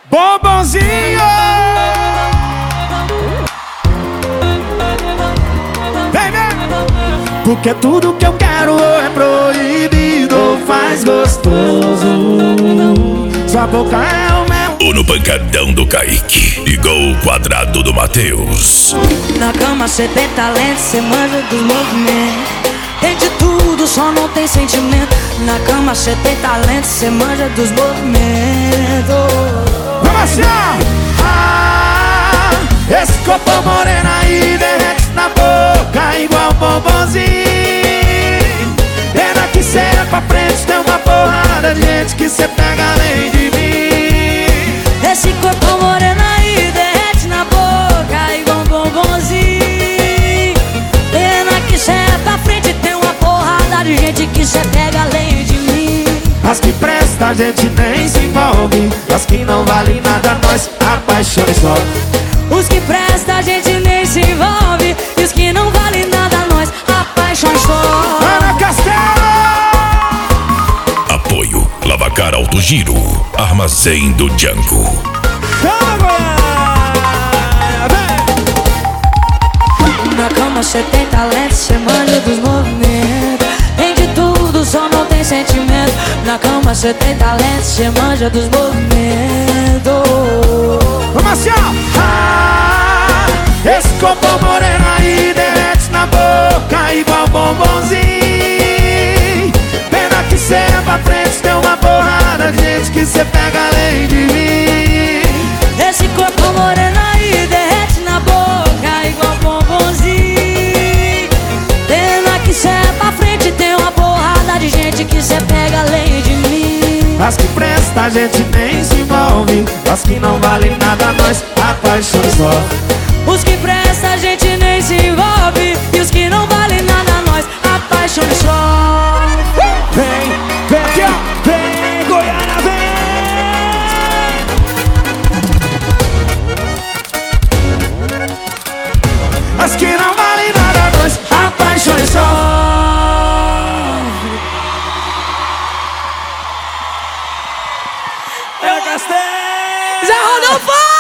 Bombonzinho. Vem, vem. Porque tudo que eu quero é proibido ou faz gostoso. Sua boca é o meu. Ou no pancadão do Kaique, igual o quadrado do Matheus. Na cama cê tem talento, cê manja dos movimentos. Tem de tudo, só não tem sentimento. Na cama cê tem talento, cê manja dos movimentos. Vamos assim, esse corpo moreno aí derrete na boca igual bombonzinho. Pena que cê é pra frente, tem uma porrada de gente que cê pega além de mim. Esse corpo moreno aí derrete na boca igual bombonzinho. Pena que cê é pra frente, tem uma porrada de gente que cê pega além de mim. As que presta a gente nem se envolve, as que não valem nada nós apaixona só. Os que presta a gente nem se envolve, e os que não valem nada nós apaixona só. Ana Castelo. Apoio Lavacar Alto Giro, Armazém do Django. Na cama cê tem talento, cê manja dos movimentos. Tem de tudo, só não tem sentimento. Na cama cê tem talento, cê manja dos movimentos. Vamos assim, esse corpo moreno aí derrete na boca igual bombonzinho. Pena que cê é pra frente, tem uma porrada de gente que cê pega além de mim. Esse corpo moreno aí derrete na boca igual bombonzinho. Pena que cê é pra frente, tem uma porrada de gente que cê pega além de mim. As que presta a gente nem se envolve, as que não valem nada nós apaixona só. Os que presta a gente nem se envolve, e os que não valem nada nós apaixona só. Vem, vem, vem, Goiânia, vem. As que não valem nada nós apaixona só. Já rodou fora!